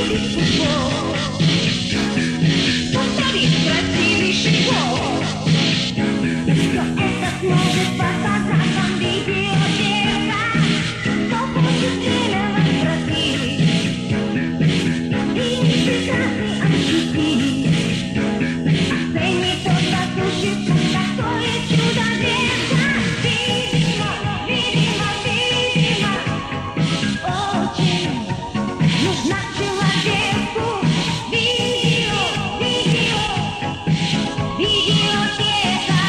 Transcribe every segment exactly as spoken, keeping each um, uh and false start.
увидеть футбол. Повторить красивый школ. Все это сможет показать вам видеотека. Кто хочет время возвратить и прекрасный ощутить. Оценит тот, послушает, какое чудо века. Видимо, видимо, видимо, очень нужна человеку видео, видео, видеотека.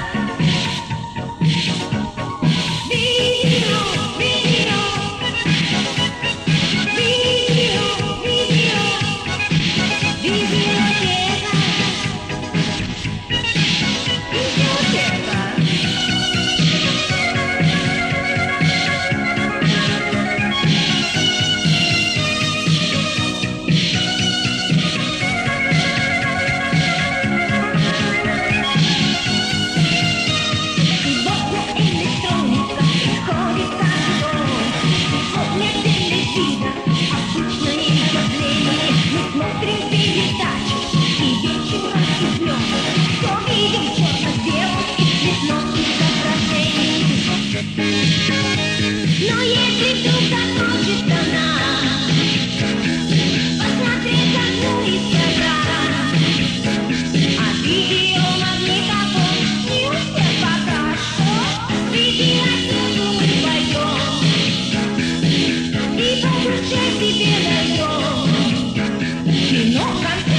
Видео, видео, видео, видео, видеотека. Видеотека. Сегодня электроника приходит каждый дом. Сегодня телевизор, обычное явление. Мы смотрим передачи и вечером, и днем. Что видим черно-белым и цветном изображении. Но если вдруг захочет она посмотреть одну из программ, а видеомагнитофон не успел пока что, веди отсюда мы пойдем и по душе себе найдем кино концерт.